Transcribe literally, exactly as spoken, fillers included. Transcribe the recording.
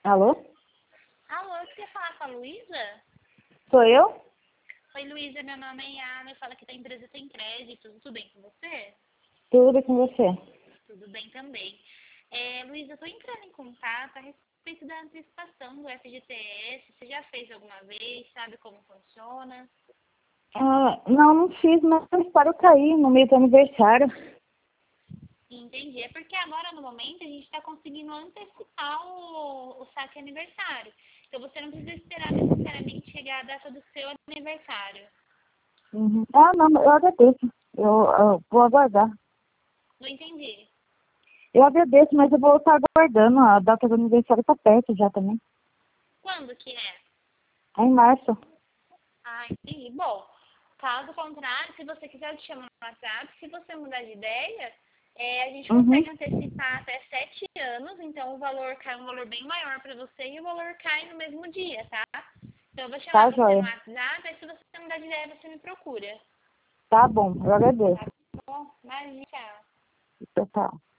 Alô? Alô, você quer falar com a Luísa? Sou eu? Oi, Luísa, meu nome é Yara, eu falo aqui da empresa Tem Crédito, tudo bem com você? Tudo com você. Tudo bem também. É, Luísa, eu estou entrando em contato a respeito da antecipação do F G T S, você já fez alguma vez, sabe como funciona? Ah, não, não fiz, mas para eu cair no meio do aniversário. Entendi, é porque agora no momento a gente está conseguindo antecipar o, o saque aniversário. Então você não precisa esperar necessariamente chegar a data do seu aniversário. Uhum. Ah, não, eu agradeço. Eu, eu vou aguardar. Não entendi. Eu agradeço, mas eu vou estar aguardando. A data do aniversário está perto já também. Quando que é? É em março. Ah, entendi. Bom, caso contrário, se você quiser eu te chamo no WhatsApp, se você mudar de ideia, é, a gente Uhum. consegue antecipar até sete anos, então o valor cai um valor bem maior para você e o valor cai no mesmo dia, tá? Então eu vou chamar Tá, você no joia. WhatsApp, aí se você mudar de ideia, você me procura. Tá bom, eu agradeço. Tá bom? Imagina. Tchau, tchau.